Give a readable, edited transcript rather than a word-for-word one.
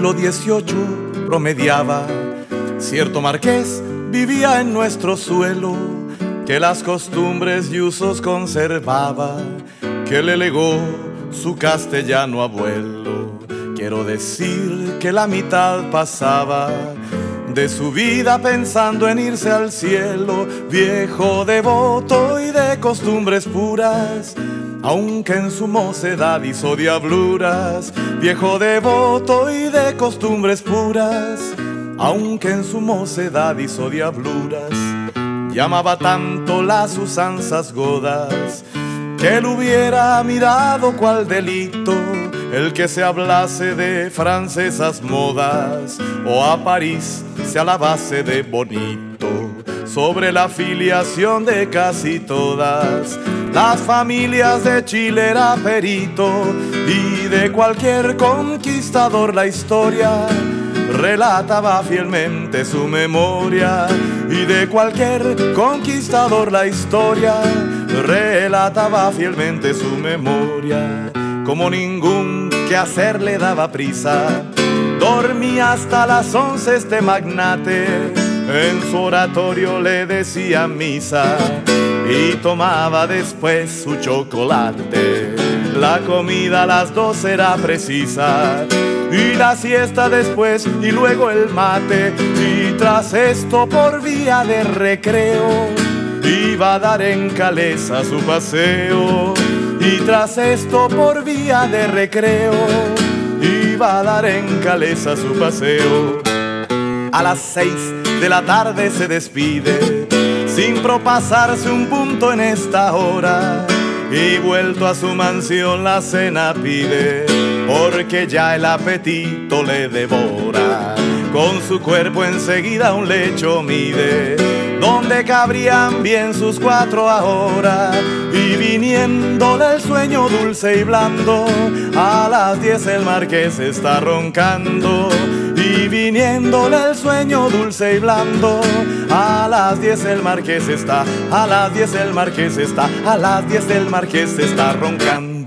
siglo XVIII promediaba. Cierto marqués vivía en nuestro suelo, que las costumbres y usos conservaba, que le legó su castellano abuelo. Quiero decir que la mitad pasaba de su vida pensando en irse al cielo, viejo devoto y de costumbres puras, aunque en su mocedad hizo diabluras. Viejo devoto y de costumbres puras, aunque en su mocedad hizo diabluras. Llamaba tanto las usanzas godas, que él hubiera mirado cual delito el que se hablase de francesas modas, o a París se alabase de bonito. Sobre la filiación de casi todas las familias de Chile era perito, y de cualquier conquistador la historia relataba fielmente su memoria. Y de cualquier conquistador la historia relataba fielmente su memoria. Como ningún quehacer le daba prisa, dormía hasta las 11 este magnate. En su oratorio le decía misa y tomaba después su chocolate. La comida a las 2 era precisa, y la siesta después, y luego el mate. Y tras esto, por vía de recreo, iba a dar en Calesa su paseo. Y tras esto, por vía de recreo, iba a dar en Calesa su paseo. A las 6 de la tarde se despide, sin propasarse un punto en esta hora, y vuelto a su mansión la cena pide, porque ya el apetito le devora. Con su cuerpo enseguida un lecho mide, donde cabrían bien sus 4 ahora. Y viniéndole el sueño dulce y blando, a las 10 el marqués está roncando. Y viniéndole el sueño dulce y blando, a las 10 el marqués está, a las 10 el marqués está, a las 10 el marqués está roncando.